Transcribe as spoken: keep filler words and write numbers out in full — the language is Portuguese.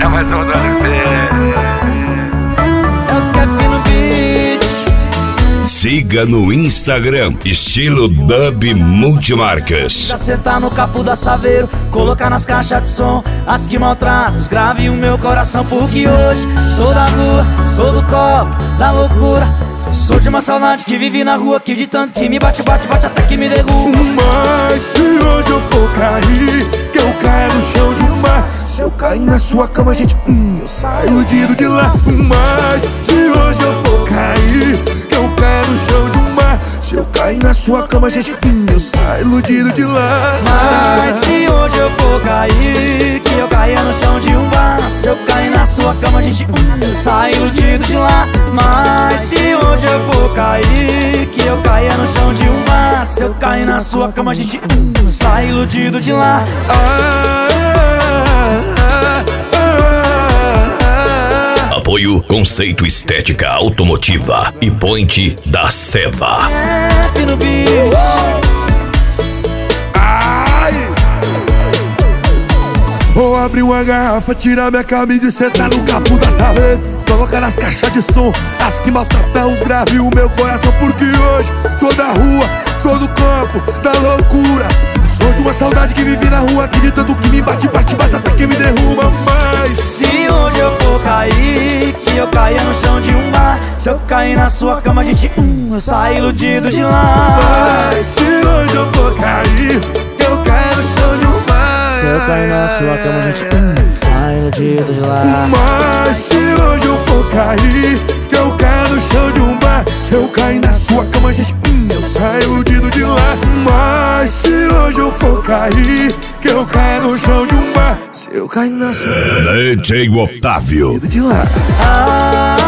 É mais uma do L P. É os Kef no beat. Siga no Instagram, estilo Dub Multimarcas. Já sentar no capo da Saveiro, colocar nas caixas de som as que maltratos, grave o meu coração. Porque hoje sou da rua, sou do copo, da loucura. Sou de uma saudade que vive na rua, que de tanto que me bate, bate, bate até que me derruba. Mas se hoje eu for cair, que eu caia no chão de um mar. Se eu cair na sua cama, gente, hum, eu saio iludido de lá. Mas se hoje eu for cair, que eu caia no chão de um mar. Se eu cair na sua cama, gente, hum, eu saio iludido de lá. Mas se hoje eu for cair, que eu caia no chão de um bar. Se eu cair na sua cama, gente, hum, eu saio iludido de lá. Mas se hoje eu for cair, que eu caia no chão de um bar. Se eu cair na sua cama, gente, hum, eu saio iludido de lá. Apoio Conceito Estética Automotiva e Point da Seva. Kef no beat. Vou abrir uma garrafa, tirar minha camisa e sentar no capo da Saveiro. Colocar nas caixas de som as que maltratam os graves o meu coração. Porque hoje sou da rua, sou do campo, da loucura. Sou de uma saudade que vive na rua, que de tanto que me bate, bate, bate até que me derruba. Mas se hoje eu for cair, que eu caia no chão de um bar. Se eu cair na sua cama, gente, hum, eu saio iludido de lá. Mas se hoje eu for cair, que eu caia no chão de um bar. Se eu cair na sua cama, gente, hum, sai iludido de lá. Mas se hoje eu for cair, que eu caia no chão de um bar. Se eu cair na sua cama, gente, hum, eu saio iludido de lá. Mas se hoje eu for cair, que eu caia no chão de um bar. Se eu cair na sua D J Otávio. de lá. Ah,